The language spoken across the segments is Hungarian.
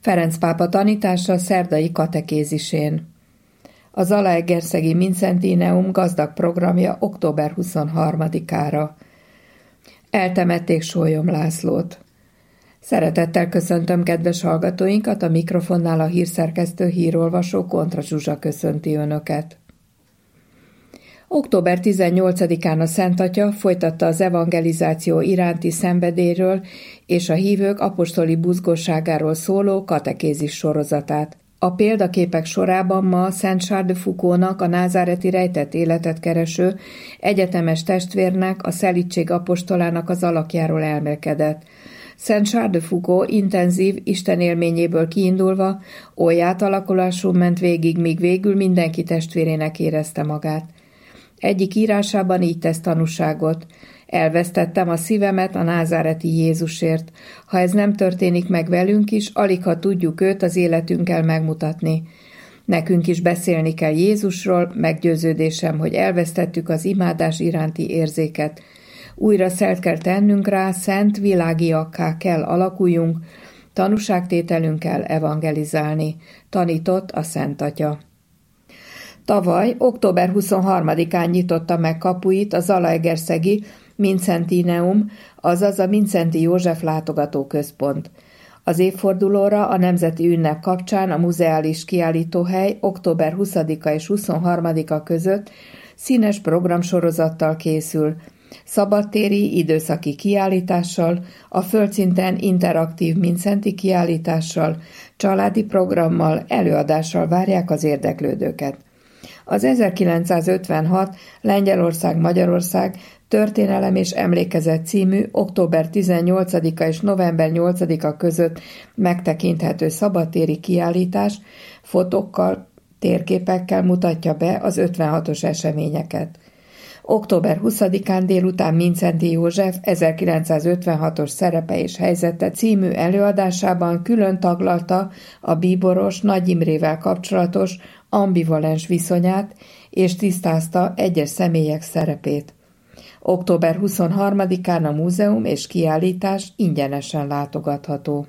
Ferenc pápa tanítása szerdai katekézisén. A Zalaegerszegi Mincentineum gazdag programja október 23-ára. Eltemették Sólyom Lászlót. Szeretettel köszöntöm kedves hallgatóinkat, a mikrofonnál a hírszerkesztő, hírolvasó Kontra Zsuzsa köszönti Önöket. Október 18-án a Szent Atya folytatta az evangelizáció iránti szenvedélyről és a hívők apostoli buzgosságáról szóló katekézis sorozatát. A példaképek sorában ma Szent Charles de Foucault-nak, a názáreti rejtett életet kereső egyetemes testvérnek, a szelídség apostolának az alakjáról elmélkedett. Szent Charles de Foucault intenzív istenélményéből kiindulva oly átalakulású ment végig, míg végül mindenki testvérének érezte magát. Egyik írásában így tesz tanúságot: elvesztettem a szívemet a názáreti Jézusért. Ha ez nem történik meg velünk is, aligha tudjuk őt az életünkkel megmutatni. Nekünk is beszélni kell Jézusról, meggyőződésem, hogy elvesztettük az imádás iránti érzéket. Újra szert kell tennünk rá, szent világiakká kell alakuljunk, tanúságtételünkkel evangelizálni, tanított a Szent Atya. Tavaly, október 23-án nyitotta meg kapuit a Zalaegerszegi Mincentineum, azaz a Mindszenty József látogatóközpont. Az évfordulóra a nemzeti ünnep kapcsán a muzeális kiállítóhely október 20-a és 23-a között színes programsorozattal készül, szabadtéri időszaki kiállítással, a földszinten interaktív mindszenty kiállítással, családi programmal, előadással várják az érdeklődőket. Az 1956 Lengyelország-Magyarország Történelem és Emlékezet című október 18-a és november 8-a között megtekinthető szabadtéri kiállítás fotókkal, térképekkel mutatja be az 56-os eseményeket. Október 20-án délután Mindszenty József 1956-os szerepe és helyzete című előadásában külön taglalta a bíboros Nagy Imrével kapcsolatos ambivalens viszonyát és tisztázta egyes személyek szerepét. Október 23-án a múzeum és kiállítás ingyenesen látogatható.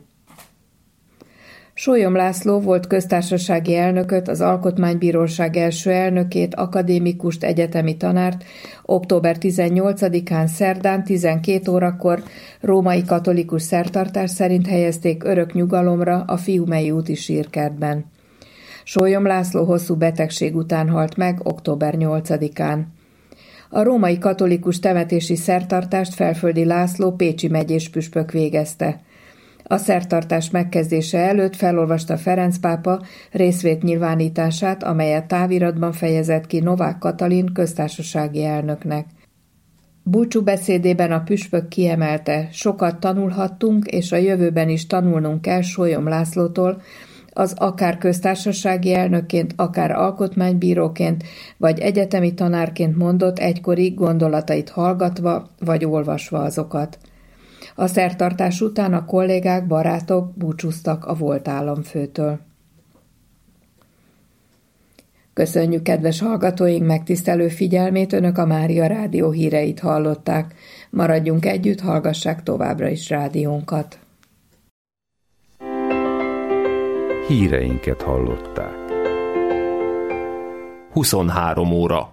Sólyom László volt köztársasági elnököt, az Alkotmánybíróság első elnökét, akadémikust, egyetemi tanárt október 18-án szerdán 12 órakor római katolikus szertartás szerint helyezték örök nyugalomra a Fiumei úti sírkertben. Sólyom László hosszú betegség után halt meg október 8-án. A római katolikus temetési szertartást Felföldi László pécsi megyés püspök végezte. A szertartás megkezdése előtt felolvasta Ferenc pápa részvétnyilvánítását, amelyet táviratban fejezett ki Novák Katalin köztársasági elnöknek. Búcsúbeszédében a püspök kiemelte: sokat tanulhattunk, és a jövőben is tanulnunk kell Sólyom Lászlótól, az akár köztársasági elnökként, akár alkotmánybíróként, vagy egyetemi tanárként mondott egykori gondolatait hallgatva, vagy olvasva azokat. A szertartás után a kollégák, barátok búcsúztak a volt államfőtől. Köszönjük kedves hallgatóink megtisztelő figyelmét, Önök a Mária Rádió híreit hallották. Maradjunk együtt, hallgassák továbbra is rádiónkat. Híreinket hallották. 23 óra.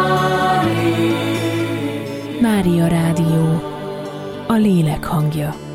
Mária Rádió, a lélek hangja.